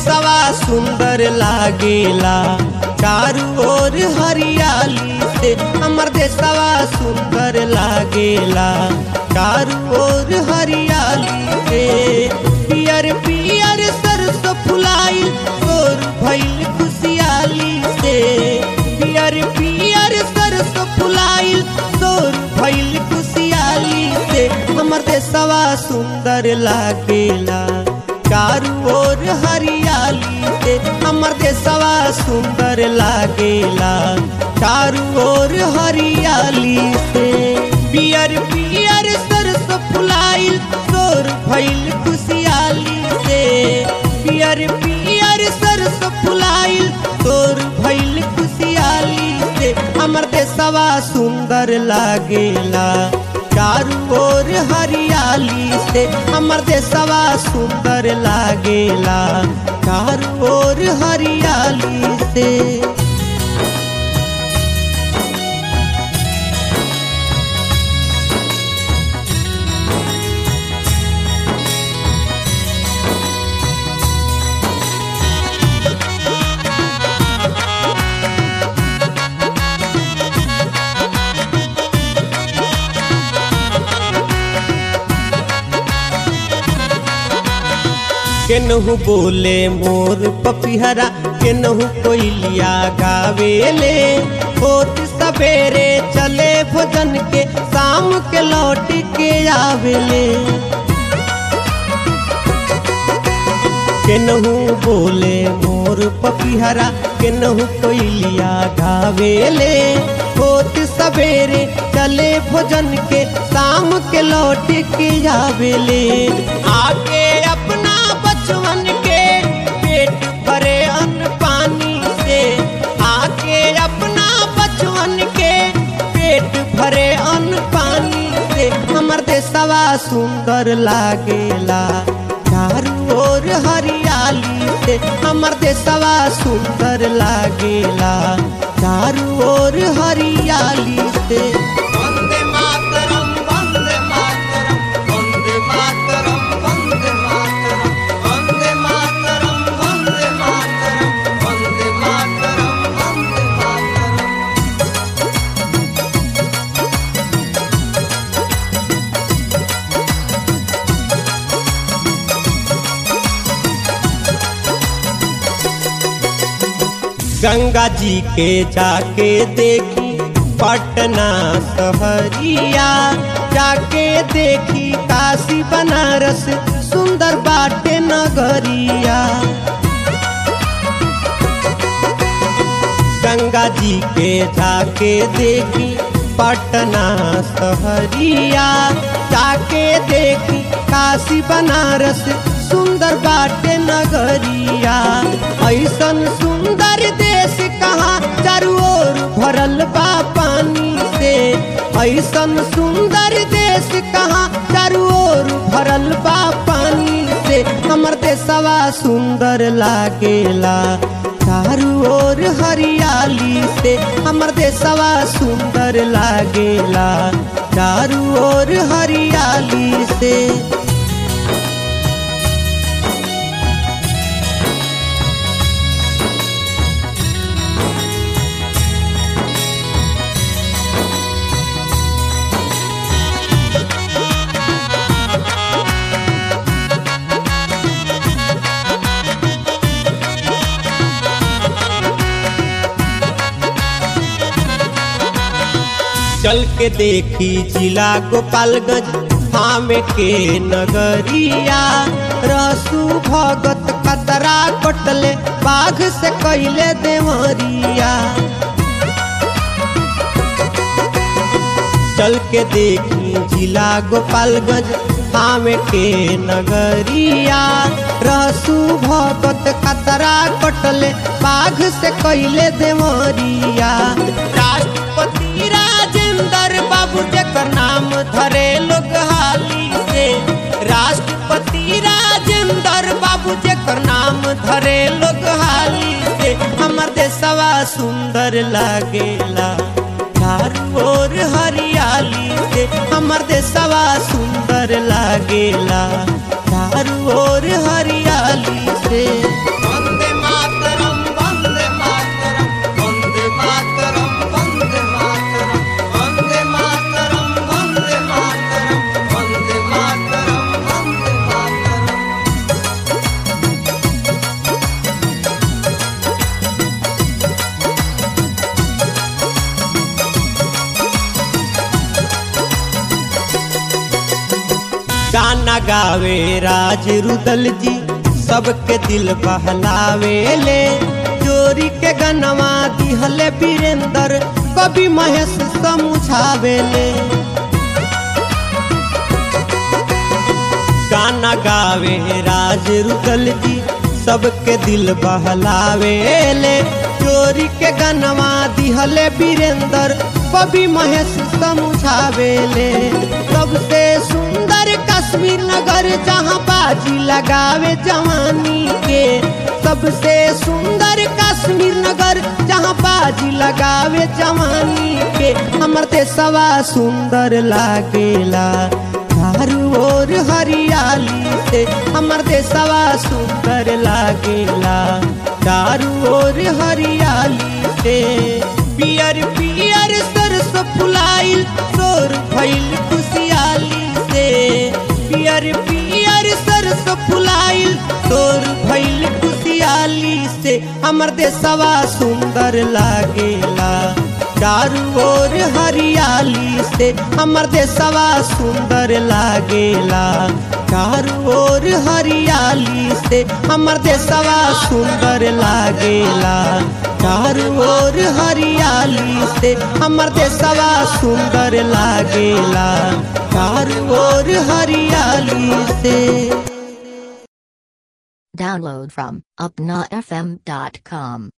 देशवा सुंदर लागेला चारू ओर हरियाली से। हमर देशवा सुंदर लागेला चारू ओर हरियाली से। पियर पियर सरसों फुलाइल तोर भइल खुशियाली से। पियर पियर सरसों फुलाइल तोर भइल खुशियाली से। हमर देशवा सुंदर लागेला चारू ओर हरियाली से। हमर देशवा सुंदर लागेला चारू ओर हरियाली से। पियर पियर सरसों फुलाइल तोर भइल खुशियाली से। पियर पियर सरसों फुलाइल तोर भइल खुशियाली से। हमर देशवा सुंदर लागेला चारू ओर हरियाली से। हमर देशवा सुंदर लागेला चारू ओर हरियाली से। केनहु बोले मोर पपिहरा केनहु कोयलिया गावेले। होत सवेरे चले भोजन के शाम के लौट के आवेले। केनहु बोले मोर पपिहरा केनहु कोयलिया गावेले। होत सवेरे चले भोजन के शाम के लौट के आवेले। आके अपना बचवन के पेट भरे अन्न पानी से। आके अपना बचवन के पेट भरे अन्न पानी से। हमर देशवा सुंदर लागेला चारू ओर हरियाली से। हमर देशवा सुंदर लागेला चारू ओर हरियाली से। वंदे मातरम वंदे मातरम वंदे मातरम वंदे मातरम वंदे मातरम वंदे मातरम वंदे मातरम वंदे मातरम। गंगा जी के जाके देखी पटना सहरिया। जाके देखी काशी बनारस सुंदर बाटे नगरिया। गंगा जी के जाके देखी पटना सहरिया। जाके देखी काशी बनारस सुंदर बाटे नगरिया। ऐसन सुंदर देश कहाँ चारू ओर भरल बा पानी से। ऐसन सुंदर देश कहाँ चारू ओर भरल बा पानी से। हमर देशवा सुंदर लागेला चारू ओर हरियाली से। हमर देशवा सुंदर लागेला चारू ओर हरियाली से। चल के देखी जिला गोपालगंज थामे के नगरिया। रसू भगत कतरा कटले बाघ से कैले देवरिया। चल के देखी जिला गोपालगंज थामे के नगरिया। रसू भगत कतरा कटले बाघ से कैले देवरिया। राष्ट्रपति राजेंद्र बाबू जेकर नाम धरे लोग हाली से। राष्ट्रपति राजेंद्र बाबू जेकर नाम धरे लोग हाली से। हमर देशवा सुंदर लागेला चारू ओर हरियाली से। हमर देशवा सुंदर लागेला चारू ओर हरियाली से। गाना गावे राज रुदल जी सबके दिल बहलावे ले चोरी के गनवा दिहले वीरेंद्र कवि महेश समझावे ले गाना गावे राज रुदल जी सबके दिल बहलावे ले चोरी के गनवा दिहले वीरेंद्र कवि महेश समझावे ले सबसे सुंदर कश्मीर नगर जहाँ बाजी लगावे जवानी के सबसे सुंदर कश्मीर नगर जहाँ बाजी लगावे जवानी के हमर देशवा सुंदर लागेला चारों ओर हरियाली से हमर देशवा सुंदर लागेला चारों ओर हरियाली से पियर पियर सरसों फुलाइल तोर भइल खुशियाली से पियर पियर सरसों फुलाइल तोर भइल खुशियाली से हमर देशवा सुंदर लागेला चारों ओर हरियाली से हमर देशवा सुंदर लागेला चारों ओर हरियाली से हमर देशवा सुंदर लागेला चारों ओर हरियाली से हमर देशवा सुंदर लागेला चारों ओर हरियाली से। Download from upnafm.com.